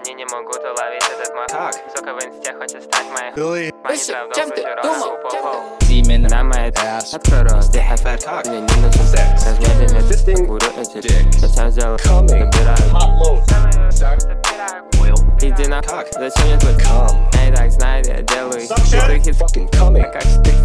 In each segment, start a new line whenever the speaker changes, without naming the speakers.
Они не могут уловить этот мой хак. Сука в инсте хочет стать моей
Billy.
Именно на моей открой рот. Здесь опять как мне не нужен секс. Размеренный курю эти. Зачем сделал? Набираю. Иди на как. Зачем мне твой ком? Я и так знаю, я делаю их. Как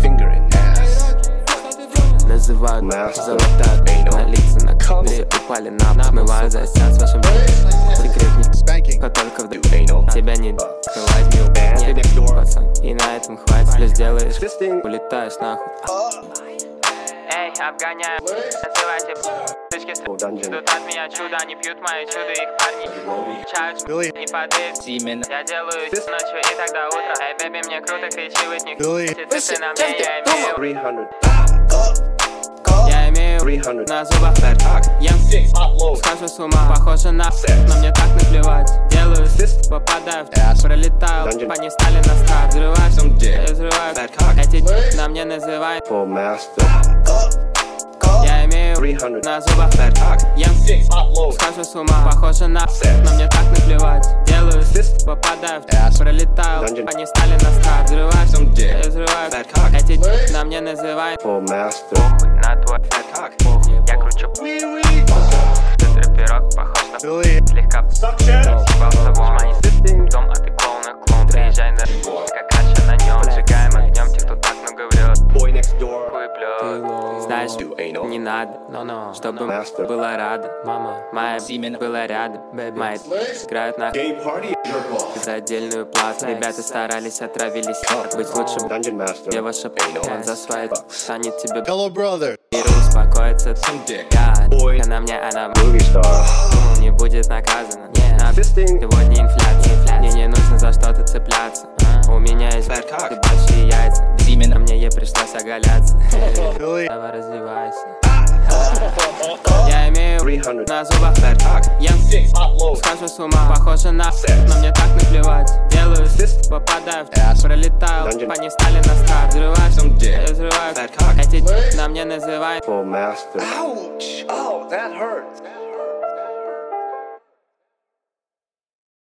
называют золота на лица на капли. Упали на пол, смываю за себя с вашим секретник. Только в тебя не возьми у пацан. И на этом хватит, лишь делаешь, улетаешь нахуй. Эй, обгоняю, называйте птички. Ждут от меня чудо, они пьют мое чудо, их парни чают и подают. Я делаю ночью и тогда утро. Эй, бэби, мне круто, кричи, вы них. Ты на мне, я имею
300.
Я имею
300
на зубах ем, схожу с ума, похоже на но мне так наплевать. Делаю попадаю в пролетаю, по ней стали на старт. Взрываюсь, взрываюсь, эти на мне называют Я имею
300
на зубах ем, схожу с ума, похоже на но мне так наплевать. Делаю попадаю в пролетаю, по ней стали на старт. Взрываюсь, взрываюсь, эти на мне называют на твой я кручу. Ты трэперок, похож на слегка съебался в мои дом, а ты клоун. Приезжай на как раньше на нем. Сжигаем огнем тех, кто так много врет. Ты знаешь, не надо, чтобы была рада. Мама, моя была рядом. Мои играют на за отдельную плату. Ребята старались, отравились. Быть лучшим, где ваша он за свои станет тебе.
Hello, brother.
Успокоится на мне она не будет наказана. Сегодня инфляция, мне не нужно за что-то цепляться. У меня есть большие яйца. Именно мне ей пришлось оголяться. Давай развивайся. Я имею
300
на зубах ем, схожу с ума, похоже на но мне так наплевать. Делаю попадаю пролетаю, по ней стали на старт. Взрываюсь, эти на мне называют
Ouch! Oh, that hurt.